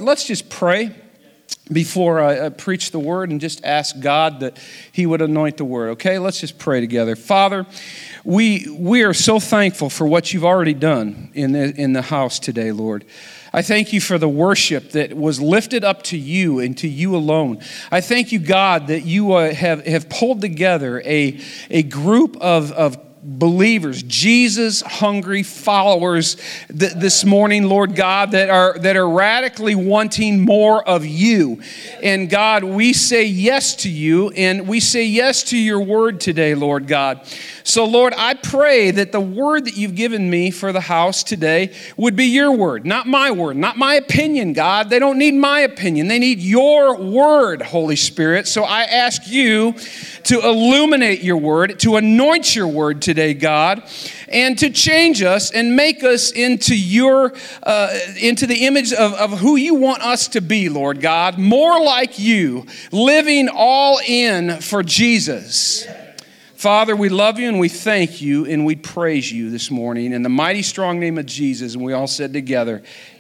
let's just pray before I preach the word and just ask God that he would anoint the word, okay? Let's just pray together. Father, we are so thankful for what you've already done in the house today, Lord. I thank you for the worship that was lifted up to you and to you alone. I thank you, God, that you have pulled together a group of believers, Jesus-hungry followers this morning, Lord God, that are radically wanting more of you. And God, we say yes to you, and we say yes to your word today, Lord God. So, Lord, I pray that the word that you've given me for the house today would be your word, not my word, not my opinion, God. They don't need my opinion. They need your word, Holy Spirit. So I ask you to illuminate your word, to anoint your word today, God, and to change us and make us into into the image of who you want us to be, Lord God, more like you, living all in for Jesus. Father, we love you and we thank you and we praise you this morning in the mighty strong name of Jesus. And we all said together,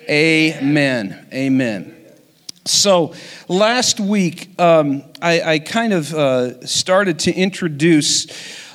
amen, amen. So last week, I kind of started to introduce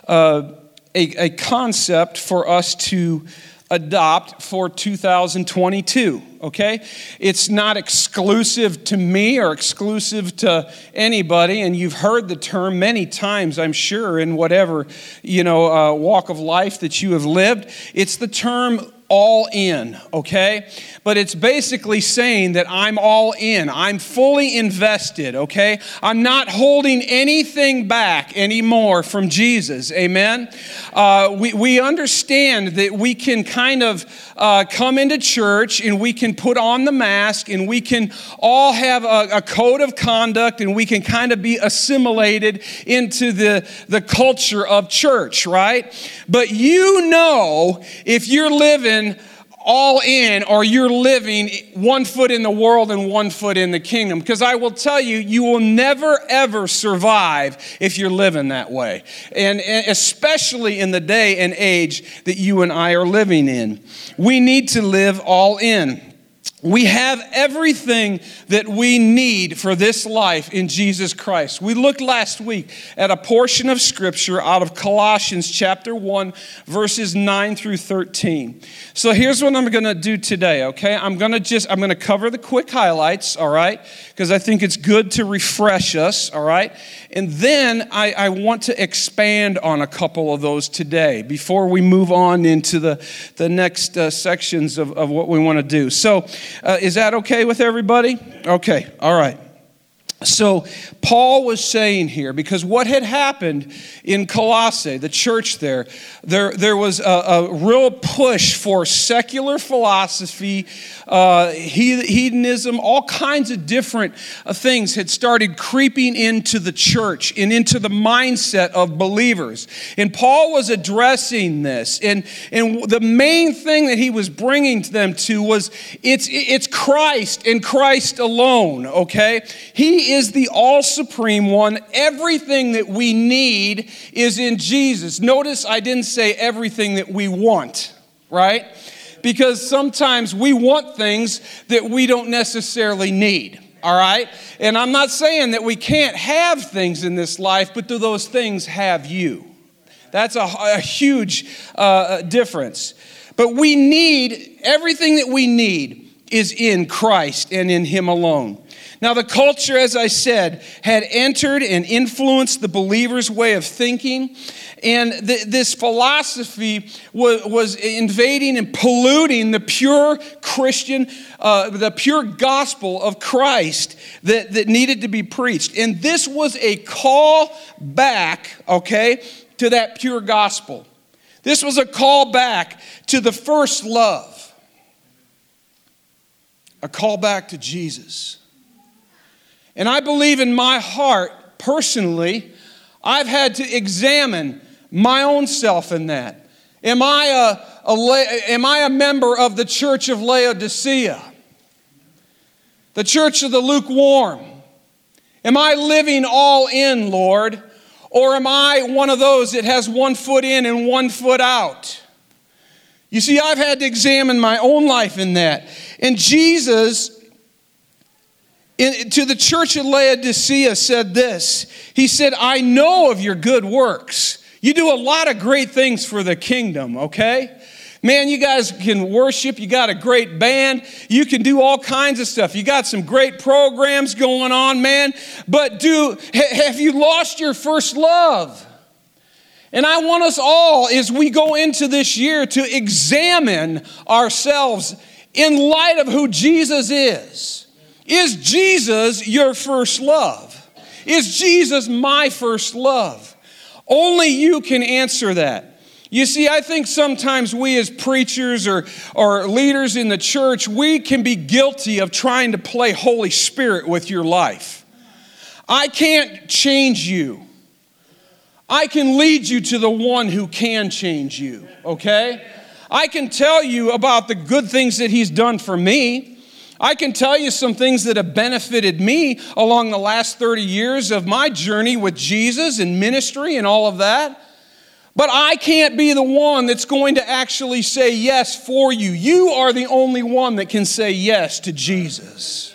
a concept for us to adopt for 2022, okay? It's not exclusive to me or exclusive to anybody, and you've heard the term many times, I'm sure, in whatever, walk of life that you have lived. It's the term all in, okay? But it's basically saying that I'm all in. I'm fully invested, okay? I'm not holding anything back anymore from Jesus, amen? We understand that we can kind of come into church and we can put on the mask and we can all have a code of conduct and we can kind of be assimilated into the culture of church, right? But if you're living all in, or you're living 1 foot in the world and 1 foot in the kingdom. Because I will tell you, you will never, ever survive if you're living that way. And especially in the day and age that you and I are living in. We need to live all in. We have everything that we need for this life in Jesus Christ. We looked last week at a portion of Scripture out of Colossians chapter 1, verses 9 through 13. So here's what I'm going to do today, okay? I'm going to cover the quick highlights, all right? Because I think it's good to refresh us, all right? And then I want to expand on a couple of those today before we move on into the next sections of what we want to do. So is that okay with everybody? Okay, all right. So Paul was saying here, because what had happened in Colossae, the church there was a real push for secular philosophy, hedonism, all kinds of different things had started creeping into the church and into the mindset of believers. And Paul was addressing this. And the main thing that he was bringing them to was it's Christ and Christ alone, okay? He is the all-supreme one. Everything that we need is in Jesus. Notice I didn't say everything that we want, right? Because sometimes we want things that we don't necessarily need, all right? And I'm not saying that we can't have things in this life, but do those things have you? That's a huge difference. But we need, everything that we need is in Christ and in Him alone. Now, the culture, as I said, had entered and influenced the believer's way of thinking, and this philosophy was invading and polluting the pure Christian, the pure gospel of Christ that needed to be preached. And this was a call back, okay, to that pure gospel. This was a call back to the first love, a call back to Jesus. And I believe in my heart, personally, I've had to examine my own self in that. Am I a member of the church of Laodicea? The church of the lukewarm? Am I living all in, Lord? Or am I one of those that has 1 foot in and 1 foot out? You see, I've had to examine my own life in that. And Jesus to the church at Laodicea said this. He said, I know of your good works. You do a lot of great things for the kingdom, okay? Man, you guys can worship. You got a great band. You can do all kinds of stuff. You got some great programs going on, man. But have you lost your first love? And I want us all, as we go into this year, to examine ourselves in light of who Jesus is. Is Jesus your first love? Is Jesus my first love? Only you can answer that. You see, I think sometimes we as preachers or leaders in the church, we can be guilty of trying to play Holy Spirit with your life. I can't change you. I can lead you to the one who can change you, okay? I can tell you about the good things that he's done for me. I can tell you some things that have benefited me along the last 30 years of my journey with Jesus and ministry and all of that. But I can't be the one that's going to actually say yes for you. You are the only one that can say yes to Jesus.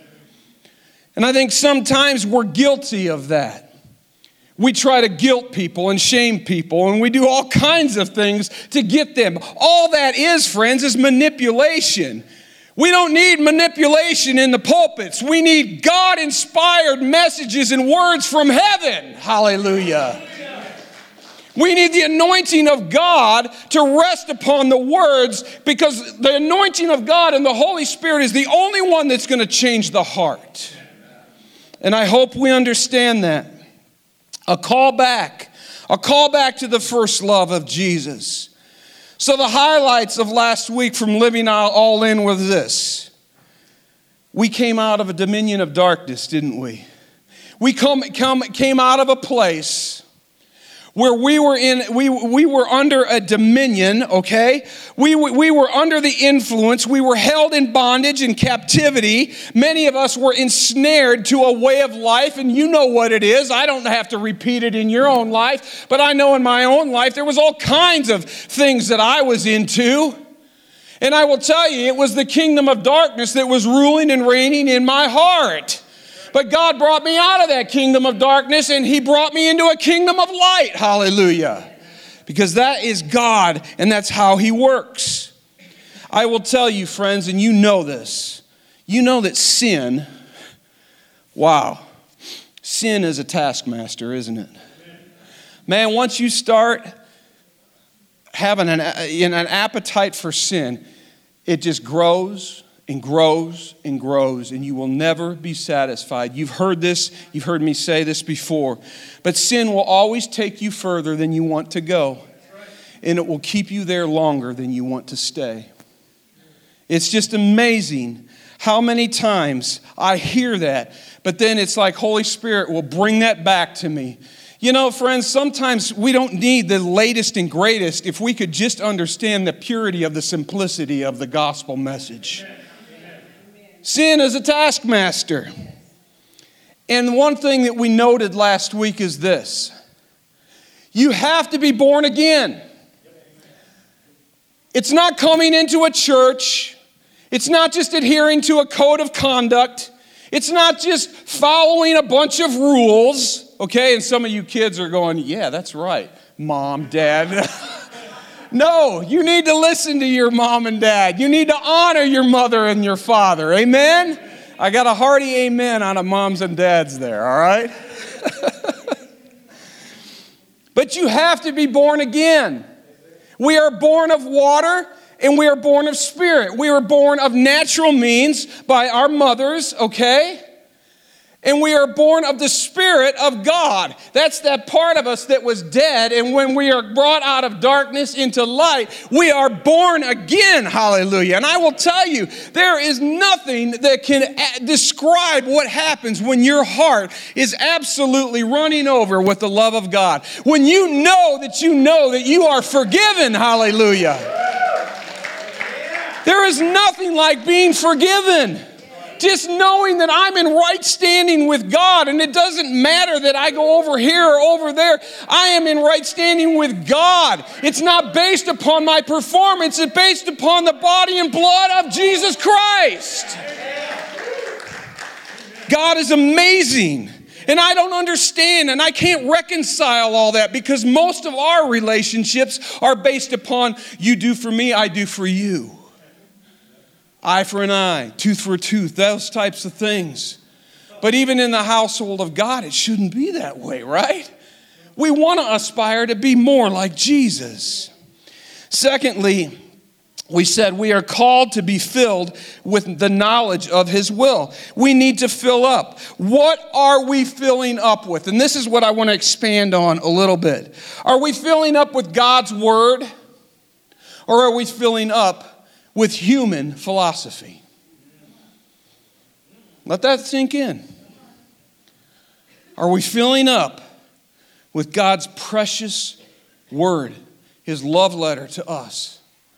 And I think sometimes we're guilty of that. We try to guilt people and shame people, and we do all kinds of things to get them. All that is, friends, is manipulation. We don't need manipulation in the pulpits. We need God-inspired messages and words from heaven. Hallelujah. We need the anointing of God to rest upon the words, because the anointing of God and the Holy Spirit is the only one that's going to change the heart. And I hope we understand that. A call back to the first love of Jesus. So the highlights of last week from Living All In was this. We came out of a dominion of darkness, didn't we? We came out of a place where we were under a dominion, okay? We were under the influence. We were held in bondage and captivity. Many of us were ensnared to a way of life, and you know what it is. I don't have to repeat it in your own life, but I know in my own life there was all kinds of things that I was into. And I will tell you, it was the kingdom of darkness that was ruling and reigning in my heart. But God brought me out of that kingdom of darkness, and he brought me into a kingdom of light. Hallelujah. Because that is God, and that's how he works. I will tell you, friends, and you know this. You know that sin, sin is a taskmaster, isn't it? Man, once you start having an appetite for sin, it just grows and grows and grows, and you will never be satisfied. You've heard this, you've heard me say this before, but sin will always take you further than you want to go, and it will keep you there longer than you want to stay. It's just amazing how many times I hear that, but then it's like Holy Spirit will bring that back to me. You know, friends, sometimes we don't need the latest and greatest if we could just understand the purity of the simplicity of the gospel message. Sin is a taskmaster. And one thing that we noted last week is this. You have to be born again. It's not coming into a church. It's not just adhering to a code of conduct. It's not just following a bunch of rules. Okay, and some of you kids are going, yeah, that's right, Mom, Dad. No, you need to listen to your mom and dad. You need to honor your mother and your father. Amen? I got a hearty amen on a moms and dads there, all right? But you have to be born again. We are born of water and we are born of spirit. We are born of natural means by our mothers, okay? And we are born of the Spirit of God. That's that part of us that was dead. And when we are brought out of darkness into light, we are born again. Hallelujah. And I will tell you, there is nothing that can describe what happens when your heart is absolutely running over with the love of God. When you know that you are forgiven. Hallelujah. There is nothing like being forgiven. Just knowing that I'm in right standing with God, and it doesn't matter that I go over here or over there. I am in right standing with God. It's not based upon my performance. It's based upon the body and blood of Jesus Christ. God is amazing. And I don't understand, and I can't reconcile all that because most of our relationships are based upon you do for me, I do for you. Eye for an eye, tooth for a tooth, those types of things. But even in the household of God, it shouldn't be that way, right? We want to aspire to be more like Jesus. Secondly, we said we are called to be filled with the knowledge of His will. We need to fill up. What are we filling up with? And this is what I want to expand on a little bit. Are we filling up with God's Word? Or are we filling up with human philosophy? Let that sink in. Are we filling up with God's precious Word, His love letter to us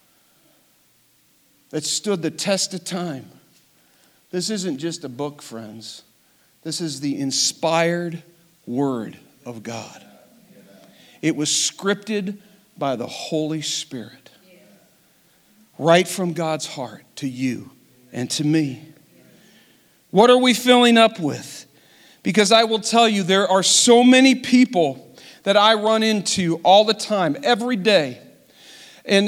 that stood the test of time? This isn't just a book, friends. This is the inspired Word of God. It was scripted by the Holy Spirit. Right from God's heart to you and to me. What are we filling up with? Because I will tell you, there are so many people that I run into all the time, every day. And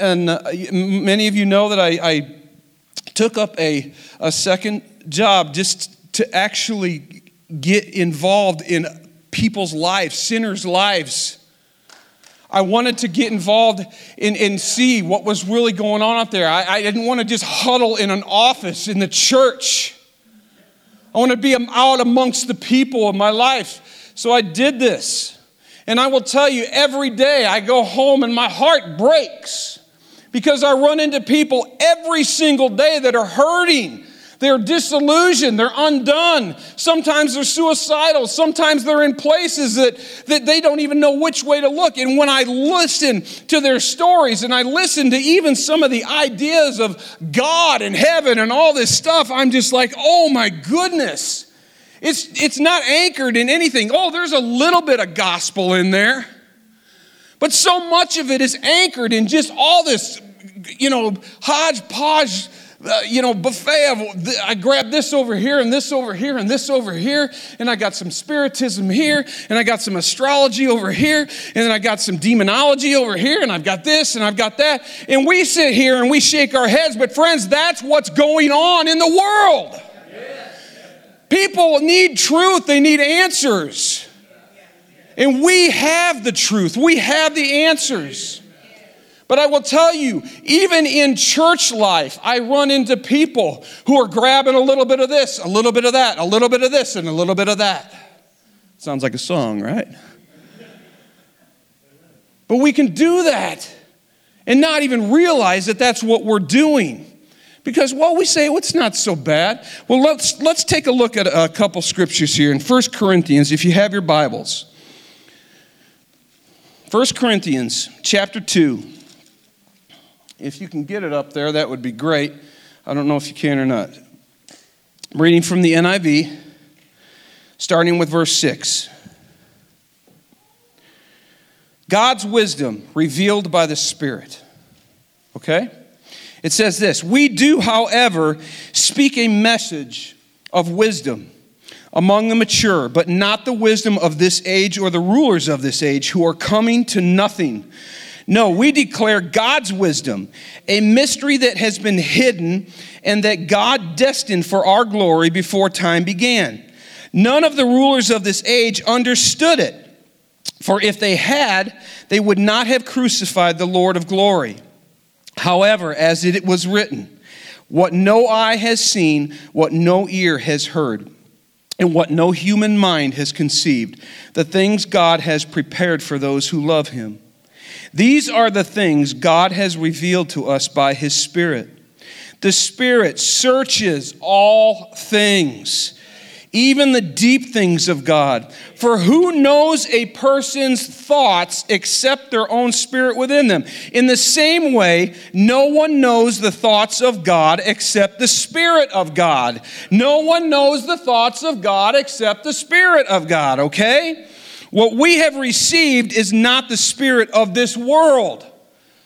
many of you know that I took up a second job just to actually get involved in people's lives, sinners' lives. I wanted to get involved and see what was really going on out there. I didn't want to just huddle in an office in the church. I want to be out amongst the people of my life. So I did this. And I will tell you, every day I go home and my heart breaks because I run into people every single day that are hurting. They're disillusioned. They're undone. Sometimes they're suicidal. Sometimes they're in places that they don't even know which way to look. And when I listen to their stories and I listen to even some of the ideas of God and heaven and all this stuff, I'm just like, oh my goodness. It's not anchored in anything. Oh, there's a little bit of gospel in there. But so much of it is anchored in just all this, hodgepodge, buffet of, I grabbed this over here and this over here and this over here, and I got some spiritism here, and I got some astrology over here, and then I got some demonology over here, and I've got this and I've got that. And we sit here and we shake our heads, but friends, that's what's going on in the world. People need truth. They need answers. And we have the truth. We have the answers. But I will tell you, even in church life, I run into people who are grabbing a little bit of this, a little bit of that, a little bit of this, and a little bit of that. Sounds like a song, right? But we can do that and not even realize that that's what we're doing. Because, we say, it's not so bad. Well, let's take a look at a couple scriptures here in 1 Corinthians, if you have your Bibles. 1 Corinthians chapter 2. If you can get it up there, that would be great. I don't know if you can or not. I'm reading from the NIV, starting with verse 6. God's wisdom revealed by the Spirit. Okay? It says this, we do, however, speak a message of wisdom among the mature, but not the wisdom of this age or the rulers of this age who are coming to nothing. No, we declare God's wisdom, a mystery that has been hidden and that God destined for our glory before time began. None of the rulers of this age understood it, for if they had, they would not have crucified the Lord of glory. However, as it was written, what no eye has seen, what no ear has heard, and what no human mind has conceived, the things God has prepared for those who love Him. These are the things God has revealed to us by His Spirit. The Spirit searches all things, even the deep things of God. For who knows a person's thoughts except their own spirit within them? In the same way, no one knows the thoughts of God except the Spirit of God. No one knows the thoughts of God except the Spirit of God, okay? What we have received is not the spirit of this world,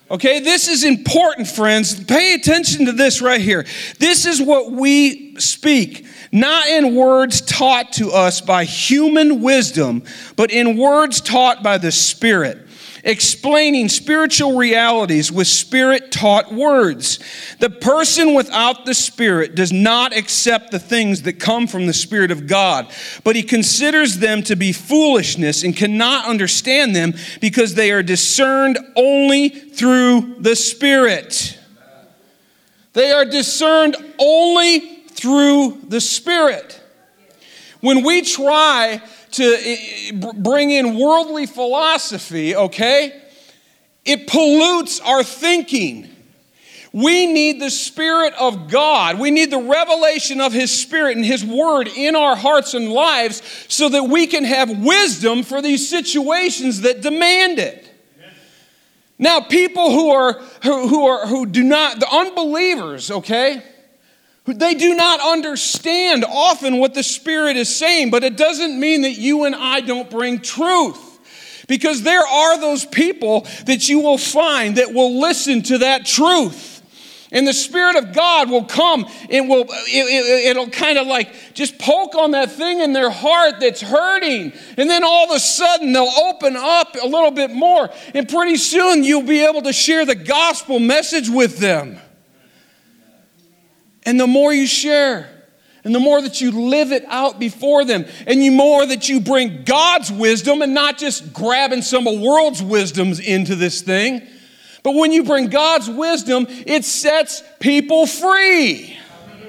Okay, this is important, friends. Pay attention to this right here. This is what we speak, not in words taught to us by human wisdom, but in words taught by the Spirit, explaining spiritual realities with Spirit-taught words. The person without the Spirit does not accept the things that come from the Spirit of God, but he considers them to be foolishness and cannot understand them because they are discerned only through the Spirit. They are discerned only through the Spirit. When we try to bring in worldly philosophy, okay, it pollutes our thinking. We need the Spirit of God. We need the revelation of His Spirit and His Word in our hearts and lives so that we can have wisdom for these situations that demand it. Now, people who do not, the unbelievers, okay, they do not understand often what the Spirit is saying, but it doesn't mean that you and I don't bring truth. Because there are those people that you will find that will listen to that truth. And the Spirit of God will come and it'll kind of like just poke on that thing in their heart that's hurting. And then all of a sudden they'll open up a little bit more. And pretty soon you'll be able to share the gospel message with them. And the more you share, and the more that you live it out before them, and the more that you bring God's wisdom and not just grabbing some of the world's wisdoms into this thing, but when you bring God's wisdom, it sets people free.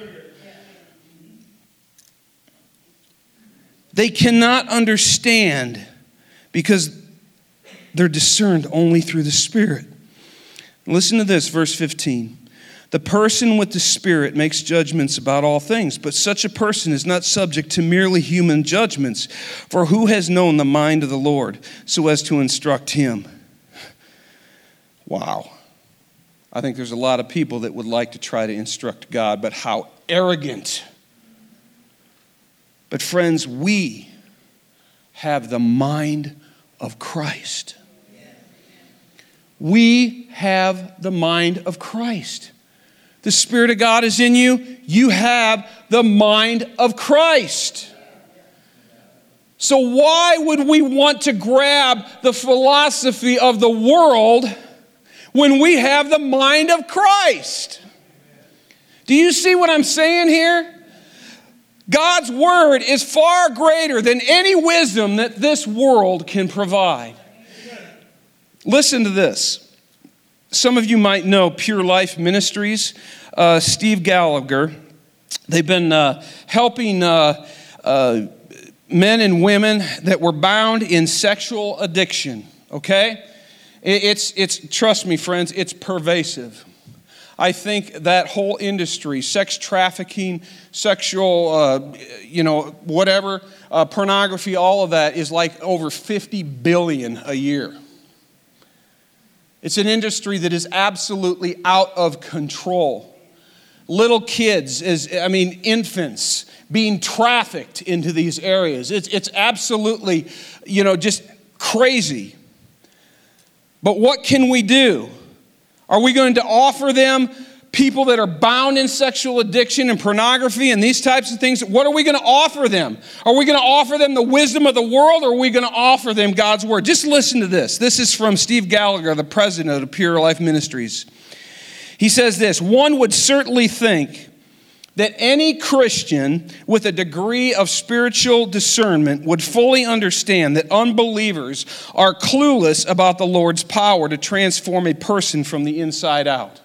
They cannot understand because they're discerned only through the Spirit. Listen to this, verse 15. The person with the Spirit makes judgments about all things, but such a person is not subject to merely human judgments. For who has known the mind of the Lord so as to instruct him? Wow. I think there's a lot of people that would like to try to instruct God, but how arrogant. But friends, we have the mind of Christ. We have the mind of Christ. The Spirit of God is in you. You have the mind of Christ. So why would we want to grab the philosophy of the world when we have the mind of Christ? Do you see what I'm saying here? God's word is far greater than any wisdom that this world can provide. Listen to this. Some of you might know Pure Life Ministries, Steve Gallagher. They've been helping men and women that were bound in sexual addiction, okay? It's trust me, friends, it's pervasive. I think that whole industry, sex trafficking, sexual, whatever, pornography, all of that is like over $50 billion a year. It's an industry that is absolutely out of control. Little kids, infants being trafficked into these areas. It's absolutely, just crazy. But what can we do? Are we going to offer them people that are bound in sexual addiction and pornography and these types of things? What are we going to offer them? Are we going to offer them the wisdom of the world, or are we going to offer them God's word? Just listen to this. This is from Steve Gallagher, the president of Pure Life Ministries. He says this: one would certainly think that any Christian with a degree of spiritual discernment would fully understand that unbelievers are clueless about the Lord's power to transform a person from the inside out.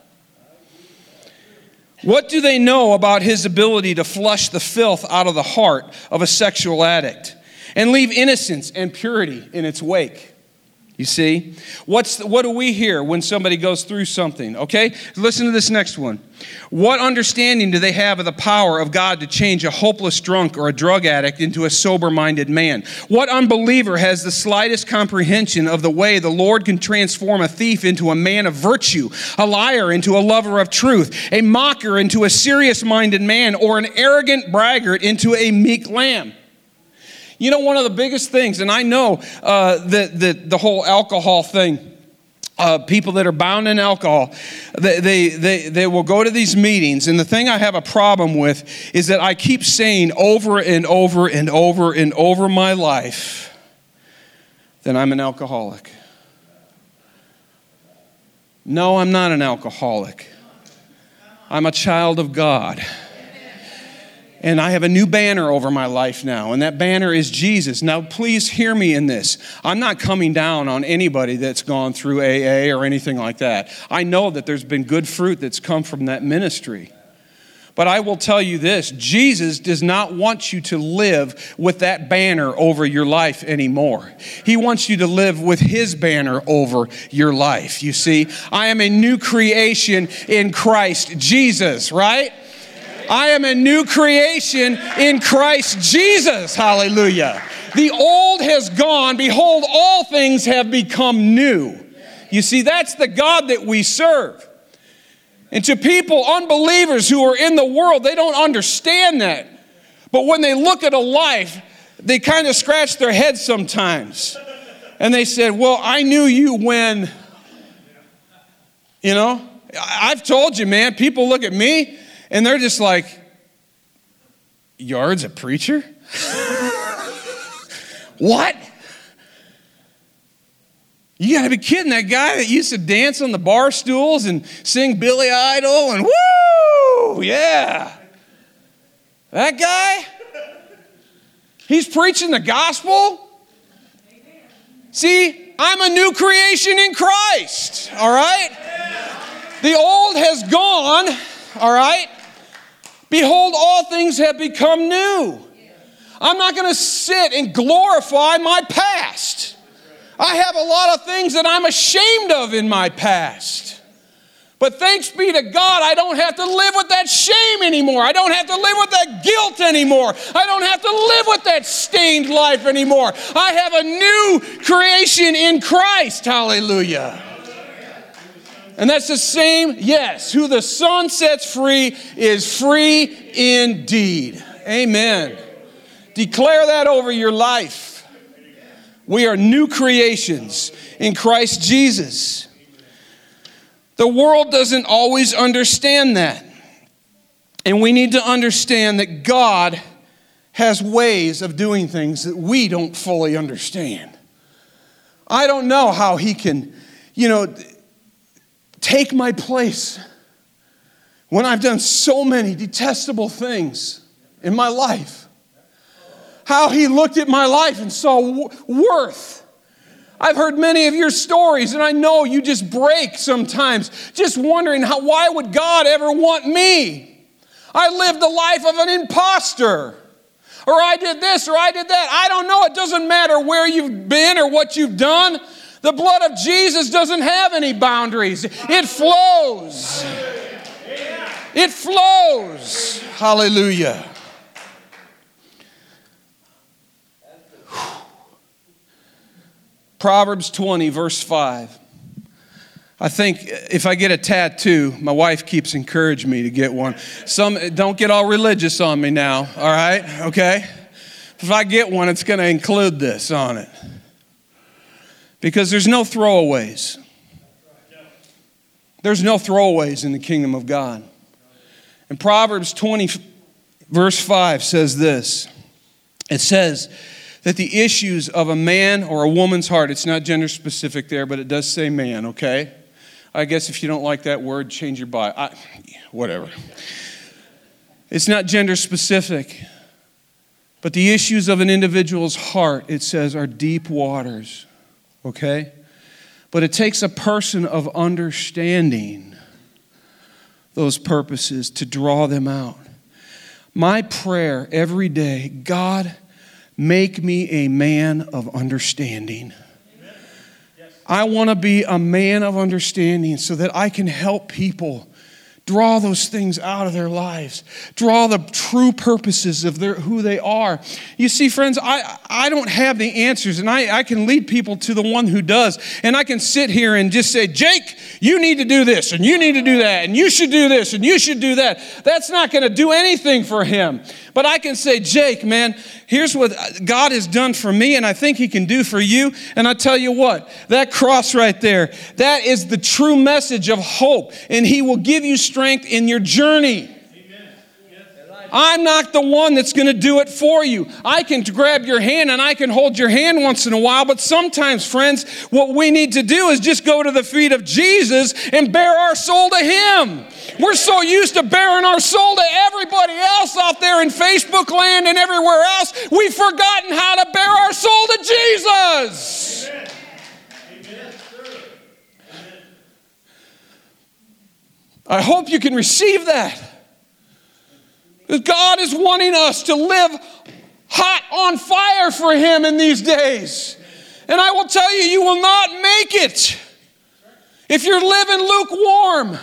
What do they know about His ability to flush the filth out of the heart of a sexual addict and leave innocence and purity in its wake? You see? What do we hear when somebody goes through something? Okay? Listen to this next one. What understanding do they have of the power of God to change a hopeless drunk or a drug addict into a sober-minded man? What unbeliever has the slightest comprehension of the way the Lord can transform a thief into a man of virtue, a liar into a lover of truth, a mocker into a serious-minded man, or an arrogant braggart into a meek lamb? One of the biggest things, and I know that the whole alcohol thing, people that are bound in alcohol, they will go to these meetings, and the thing I have a problem with is that I keep saying over and over and over and over my life that I'm an alcoholic. No, I'm not an alcoholic. I'm a child of God. And I have a new banner over my life now, and that banner is Jesus. Now, please hear me in this. I'm not coming down on anybody that's gone through AA or anything like that. I know that there's been good fruit that's come from that ministry. But I will tell you this, Jesus does not want you to live with that banner over your life anymore. He wants you to live with His banner over your life. You see, I am a new creation in Christ Jesus, right? I am a new creation in Christ Jesus. Hallelujah. The old has gone. Behold, all things have become new. You see, that's the God that we serve. And to people, unbelievers who are in the world, they don't understand that. But when they look at a life, they kind of scratch their heads sometimes. And they said, well, I knew you when, I've told you, man, people look at me and they're just like, Yard's a preacher? What? You got to be kidding. That guy that used to dance on the bar stools and sing Billy Idol and woo, yeah. That guy? He's preaching the gospel? See, I'm a new creation in Christ, all right? The old has gone, all right? Behold, all things have become new. I'm not going to sit and glorify my past. I have a lot of things that I'm ashamed of in my past. But thanks be to God, I don't have to live with that shame anymore. I don't have to live with that guilt anymore. I don't have to live with that stained life anymore. I have a new creation in Christ. Hallelujah. And that's the same, yes, who the Son sets free is free indeed. Amen. Declare that over your life. We are new creations in Christ Jesus. The world doesn't always understand that. And we need to understand that God has ways of doing things that we don't fully understand. I don't know how He can, take my place when I've done so many detestable things in my life. How He looked at my life and saw worth. I've heard many of your stories, and I know you just break sometimes, just wondering why would God ever want me? I lived the life of an imposter. Or I did this, or I did that. I don't know. It doesn't matter where you've been or what you've done. The blood of Jesus doesn't have any boundaries. It flows. It flows. Hallelujah. Proverbs 20, verse 5. I think if I get a tattoo, my wife keeps encouraging me to get one. Don't get all religious on me now, all right? Okay? If I get one, it's going to include this on it. Because there's no throwaways. There's no throwaways in the kingdom of God. And Proverbs 20, verse 5 says this. It says that the issues of a man or a woman's heart, it's not gender specific there, but it does say man, okay? I guess if you don't like that word, change your bio. Whatever. It's not gender specific. But the issues of an individual's heart, it says, are deep waters. Okay? But it takes a person of understanding those purposes to draw them out. My prayer every day, God, make me a man of understanding. Yes. I want to be a man of understanding so that I can help people draw those things out of their lives. Draw the true purposes of who they are. You see, friends, I don't have the answers, and I can lead people to the one who does. And I can sit here and just say, Jake, you need to do this, and you need to do that, and you should do this, and you should do that. That's not going to do anything for him. But I can say, Jake, man, here's what God has done for me, and I think he can do for you. And I tell you what, that cross right there, that is the true message of hope. And he will give you strength in your journey. I'm not the one that's going to do it for you. I can grab your hand and I can hold your hand once in a while, but sometimes, friends, what we need to do is just go to the feet of Jesus and bare our soul to him. We're so used to bearing our soul to everybody else out there in Facebook land and everywhere else, we've forgotten how to bare our soul to Jesus. Amen. Amen. I hope you can receive that. Because God is wanting us to live hot on fire for him in these days. And I will tell you, you will not make it if you're living lukewarm.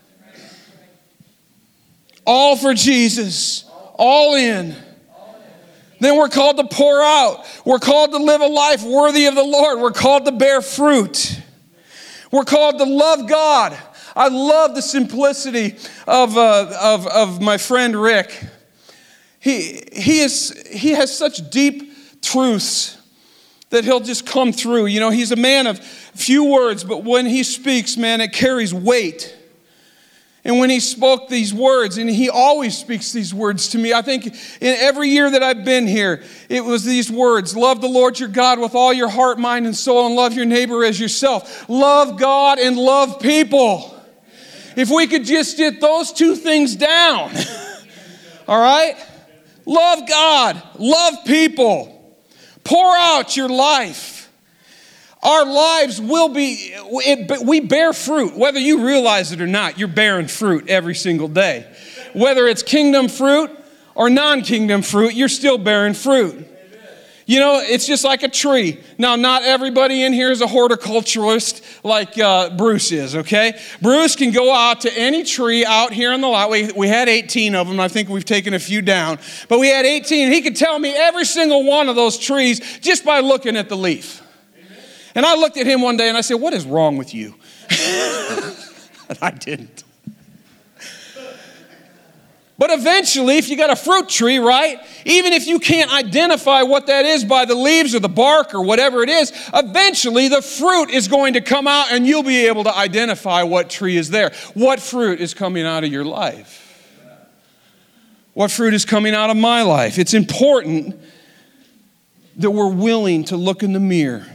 All for Jesus, all in. Then we're called to pour out. We're called to live a life worthy of the Lord. We're called to bear fruit. We're called to love God. I love the simplicity of my friend Rick. He has such deep truths that he'll just come through. You know, he's a man of few words, but when he speaks, man, it carries weight. And when he spoke these words, and he always speaks these words to me, I think in every year that I've been here, it was these words: love the Lord your God with all your heart, mind, and soul, and love your neighbor as yourself. Love God and love people. If we could just get those two things down, all right? Love God, love people, pour out your life. Our lives will be, we bear fruit. Whether you realize it or not, you're bearing fruit every single day. Whether it's kingdom fruit or non-kingdom fruit, you're still bearing fruit. You know, it's just like a tree. Now, not everybody in here is a horticulturalist like Bruce is, okay? Bruce can go out to any tree out here on the lot. We had 18 of them. I think we've taken a few down. But we had 18. He could tell me every single one of those trees just by looking at the leaf. And I looked at him one day and I said, "What is wrong with you?" And I didn't. But eventually, if you got a fruit tree, right, even if you can't identify what that is by the leaves or the bark or whatever it is, eventually the fruit is going to come out and you'll be able to identify what tree is there. What fruit is coming out of your life? What fruit is coming out of my life? It's important that we're willing to look in the mirror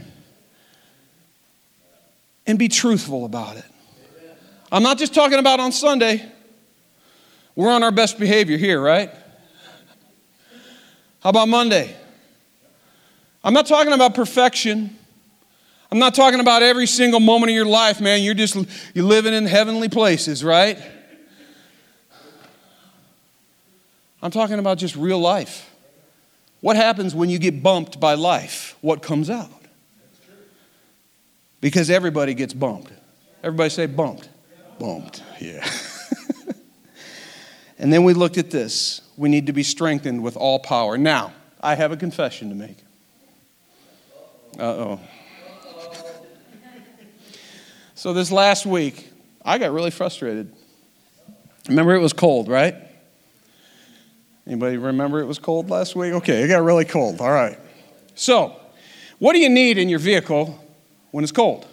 and be truthful about it. I'm not just talking about on Sunday. We're on our best behavior here, right? How about Monday? I'm not talking about perfection. I'm not talking about every single moment of your life, man. You're living in heavenly places, right? I'm talking about just real life. What happens when you get bumped by life? What comes out? Because everybody gets bumped. Everybody say bumped. Bumped, yeah. And then we looked at this. We need to be strengthened with all power. Now, I have a confession to make. Uh-oh. So this last week, I got really frustrated. Remember, it was cold, right? Anybody remember it was cold last week? Okay, it got really cold. All right. So, what do you need in your vehicle when it's cold?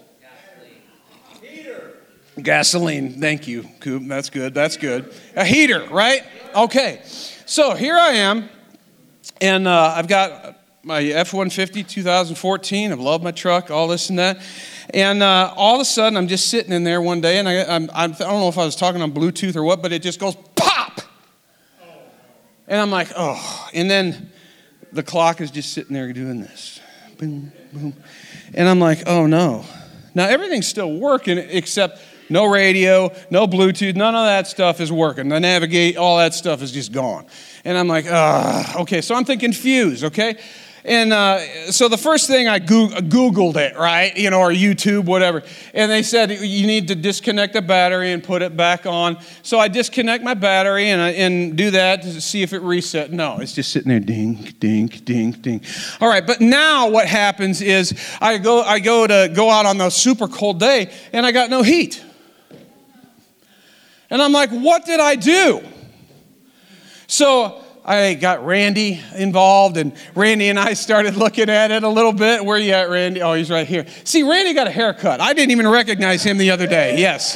Gasoline. Thank you, Coop. That's good. That's good. A heater, right? Okay. So here I am, and I've got my F-150 2014. I love my truck, all this and that. And all of a sudden, I'm just sitting in there one day, and I don't know if I was talking on Bluetooth or what, but it just goes pop. And I'm like, oh. And then the clock is just sitting there doing this. Boom, boom. And I'm like, oh, no. Now, everything's still working except no radio, no Bluetooth, none of that stuff is working. The navigate, all that stuff is just gone. And I'm like, okay. So I'm thinking fuse, okay? And so the first thing I Googled it, right? You know, or YouTube, whatever. And they said you need to disconnect the battery and put it back on. So I disconnect my battery and do that to see if it reset. No, it's just sitting there, ding, ding, ding, ding. All right, but now what happens is I go out on a super cold day and I got no heat. And I'm like, what did I do? So I got Randy involved, and Randy and I started looking at it a little bit. Where you at, Randy? Oh, he's right here. See, Randy got a haircut. I didn't even recognize him the other day. Yes.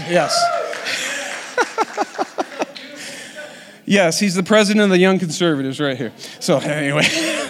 Yes, he's the president of the Young Conservatives right here. So anyway,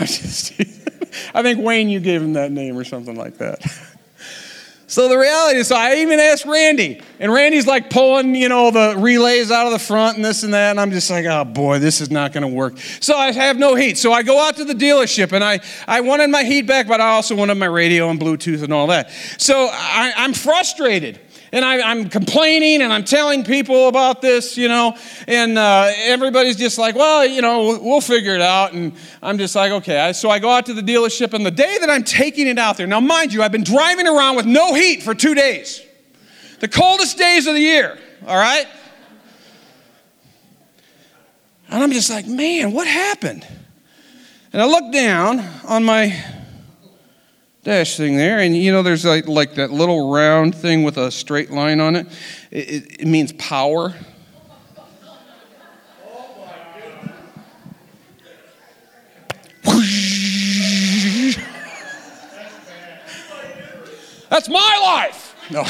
I think, Wayne, you gave him that name or something like that. So the reality is, so I even asked Randy, and Randy's like pulling, the relays out of the front and this and that, and I'm just like, oh boy, this is not going to work. So I have no heat. So I go out to the dealership, and I wanted my heat back, but I also wanted my radio and Bluetooth and all that. So I'm frustrated. And I'm complaining, and I'm telling people about this, and everybody's just like, well, we'll figure it out. And I'm just like, okay. So I go out to the dealership, and the day that I'm taking it out there, now mind you, I've been driving around with no heat for 2 days. The coldest days of the year, all right? And I'm just like, man, what happened? And I look down on my dash thing there, and there's like that little round thing with a straight line on it. It means power. That's my life. No.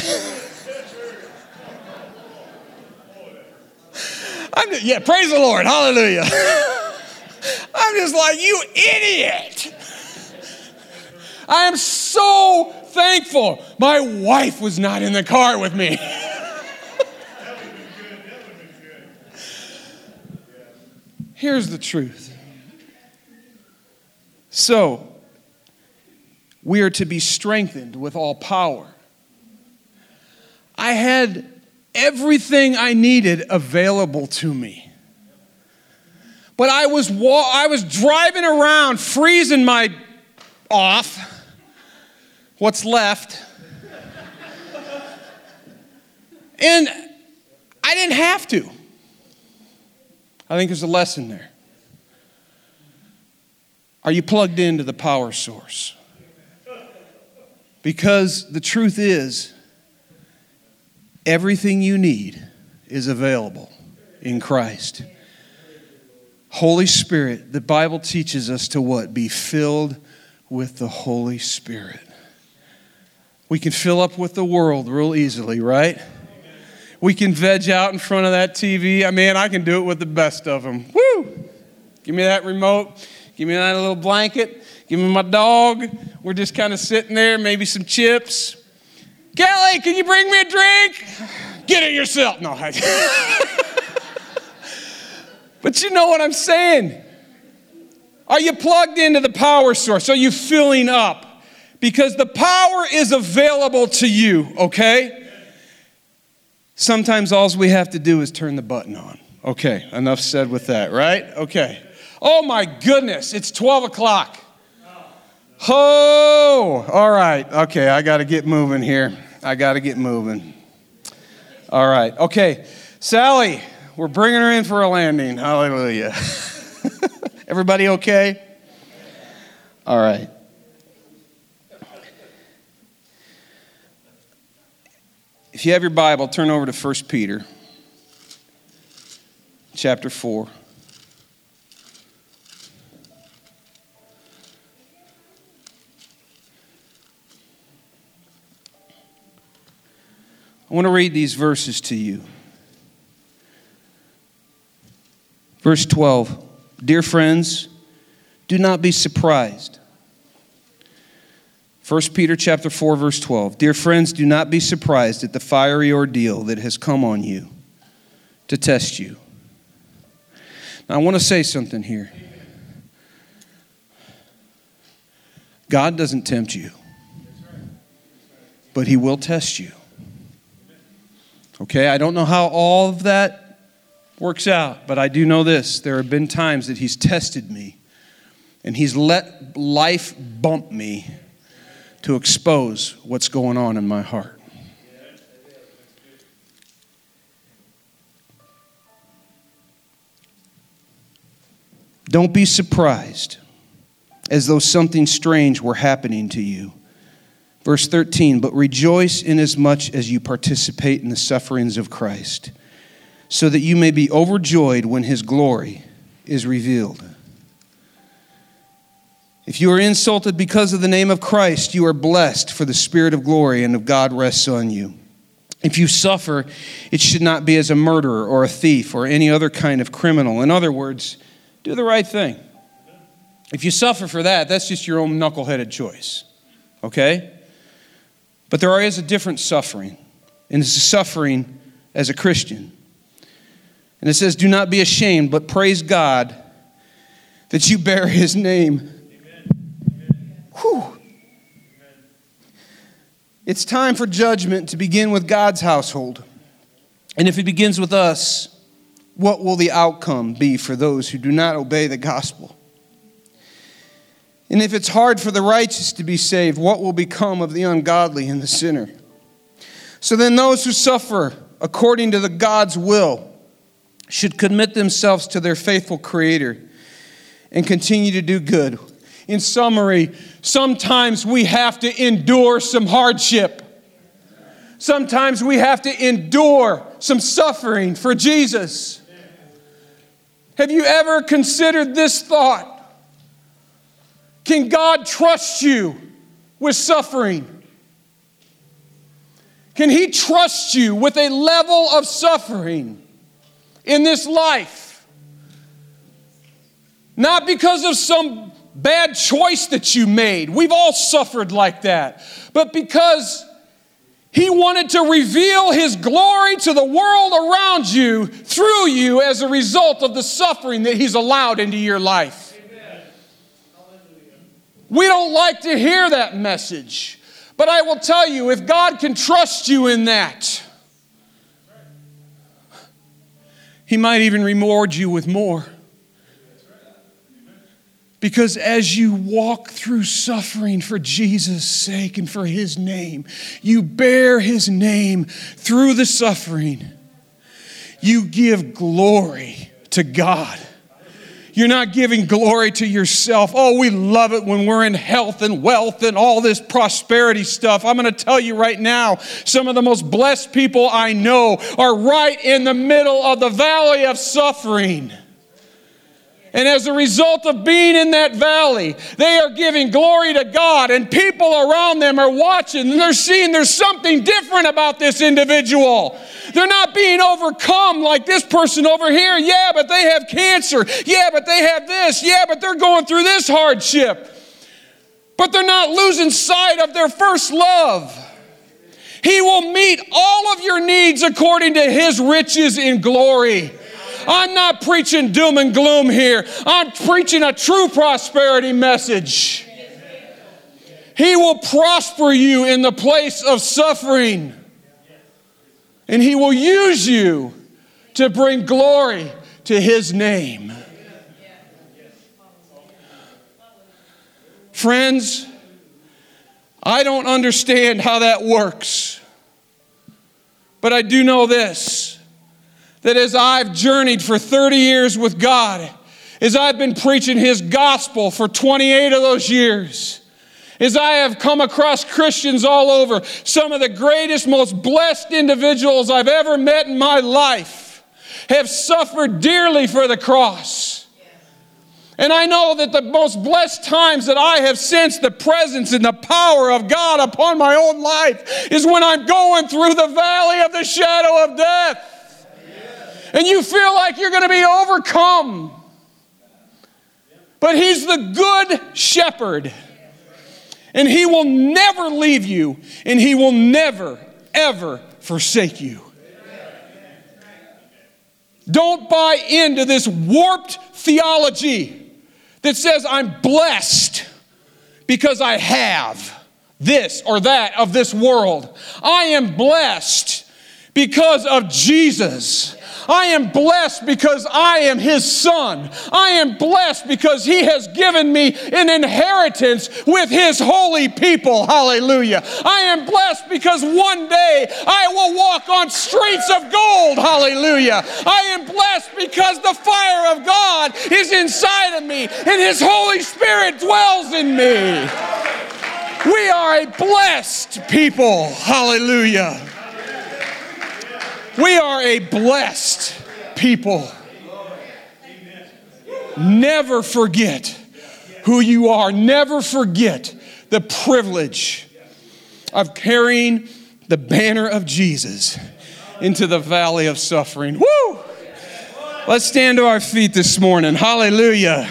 Praise the Lord. Hallelujah. I'm just like, you idiot. I am so thankful my wife was not in the car with me. Here's the truth. So, we are to be strengthened with all power. I had everything I needed available to me. But I was driving around freezing my off. What's left. And I didn't have to. I think there's a lesson there. Are you plugged into the power source? Because the truth is, everything you need is available in Christ. Holy Spirit, the Bible teaches us to what? Be filled with the Holy Spirit. We can fill up with the world real easily, right? We can veg out in front of that TV. I can do it with the best of them. Woo! Give me that remote. Give me that little blanket. Give me my dog. We're just kind of sitting there, maybe some chips. Kelly, can you bring me a drink? Get it yourself. No. But you know what I'm saying? Are you plugged into the power source? Are you filling up? Because the power is available to you, okay? Sometimes all we have to do is turn the button on. Okay, enough said with that, right? Okay. Oh my goodness, it's 12 o'clock. Oh, all right. Okay, I got to get moving here. All right, okay. Sally, we're bringing her in for a landing. Hallelujah. Everybody okay? All right. If you have your Bible, turn over to 1 Peter chapter 4. I want to read these verses to you. Verse 12. Dear friends, do not be surprised. 1 Peter chapter 4, verse 12. Dear friends, do not be surprised at the fiery ordeal that has come on you to test you. Now, I want to say something here. God doesn't tempt you, but He will test you. Okay, I don't know how all of that works out, but I do know this. There have been times that He's tested me, and He's let life bump me to expose what's going on in my heart. Don't be surprised as though something strange were happening to you. Verse 13, but rejoice inasmuch as you participate in the sufferings of Christ, so that you may be overjoyed when His glory is revealed. If you are insulted because of the name of Christ, you are blessed, for the Spirit of glory and of God rests on you. If you suffer, it should not be as a murderer or a thief or any other kind of criminal. In other words, do the right thing. If you suffer for that, that's just your own knuckleheaded choice. Okay? But there is a different suffering, and it's a suffering as a Christian. And it says, do not be ashamed, but praise God that you bear his name. Whew. It's time for judgment to begin with God's household. And if it begins with us, what will the outcome be for those who do not obey the gospel? And if it's hard for the righteous to be saved, what will become of the ungodly and the sinner? So then those who suffer according to the God's will should commit themselves to their faithful Creator and continue to do good. In summary, sometimes we have to endure some hardship. Sometimes we have to endure some suffering for Jesus. Have you ever considered this thought? Can God trust you with suffering? Can he trust you with a level of suffering in this life? Not because of some bad choice that you made. We've all suffered like that. But because he wanted to reveal his glory to the world around you through you as a result of the suffering that he's allowed into your life. Amen. We don't like to hear that message. But I will tell you, if God can trust you in that, he might even reward you with more. Because as you walk through suffering for Jesus' sake and for his name, you bear his name through the suffering. You give glory to God. You're not giving glory to yourself. Oh, we love it when we're in health and wealth and all this prosperity stuff. I'm going to tell you right now, some of the most blessed people I know are right in the middle of the valley of suffering. And as a result of being in that valley, they are giving glory to God, and people around them are watching, and they're seeing there's something different about this individual. They're not being overcome like this person over here. Yeah, but they have cancer. Yeah, but they have this. Yeah, but they're going through this hardship. But they're not losing sight of their first love. He will meet all of your needs according to his riches in glory. I'm not preaching doom and gloom here. I'm preaching a true prosperity message. He will prosper you in the place of suffering. And he will use you to bring glory to his name. Friends, I don't understand how that works. But I do know this. That as I've journeyed for 30 years with God, as I've been preaching his gospel for 28 of those years, as I have come across Christians all over, some of the greatest, most blessed individuals I've ever met in my life have suffered dearly for the cross. And I know that the most blessed times that I have sensed the presence and the power of God upon my own life is when I'm going through the valley of the shadow of death. And you feel like you're going to be overcome. But he's the good shepherd. And he will never leave you. And he will never, ever forsake you. Don't buy into this warped theology that says I'm blessed because I have this or that of this world. I am blessed because of Jesus. I am blessed because I am his son. I am blessed because he has given me an inheritance with his holy people. Hallelujah. I am blessed because one day I will walk on streets of gold. Hallelujah. I am blessed because the fire of God is inside of me and his Holy Spirit dwells in me. We are a blessed people. Hallelujah. We are a blessed people. Never forget who you are. Never forget the privilege of carrying the banner of Jesus into the valley of suffering. Woo! Let's stand to our feet this morning. Hallelujah.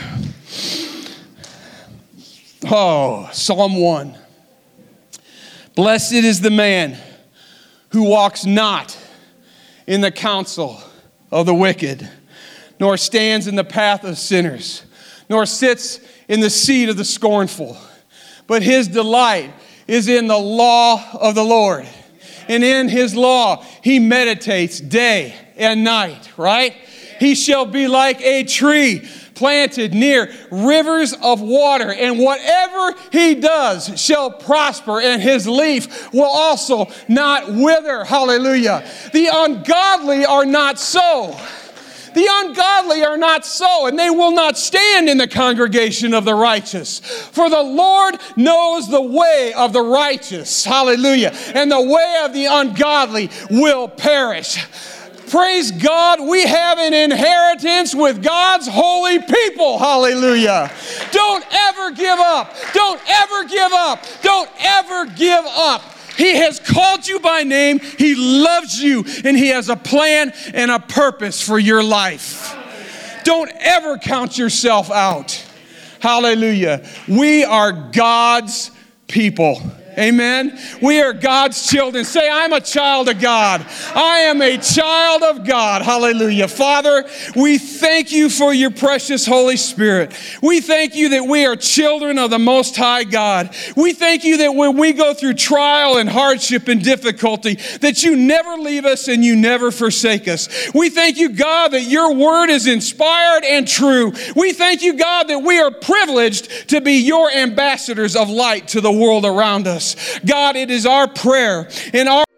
Oh, Psalm 1. Blessed is the man who walks not in the counsel of the wicked, nor stands in the path of sinners, nor sits in the seat of the scornful. But his delight is in the law of the Lord. And in his law he meditates day and night, right? He shall be like a tree planted near rivers of water, and whatever he does shall prosper, and his leaf will also not wither. Hallelujah. The ungodly are not so. The ungodly are not so, and they will not stand in the congregation of the righteous. For the Lord knows the way of the righteous. Hallelujah. And the way of the ungodly will perish. Praise God, we have an inheritance with God's holy people. Hallelujah. Don't ever give up. Don't ever give up. Don't ever give up. He has called you by name. He loves you, and he has a plan and a purpose for your life. Don't ever count yourself out. Hallelujah. We are God's people. Amen. We are God's children. Say, I'm a child of God. I am a child of God. Hallelujah. Father, we thank you for your precious Holy Spirit. We thank you that we are children of the Most High God. We thank you that when we go through trial and hardship and difficulty, that you never leave us and you never forsake us. We thank you, God, that your word is inspired and true. We thank you, God, that we are privileged to be your ambassadors of light to the world around us. God, it is our prayer and our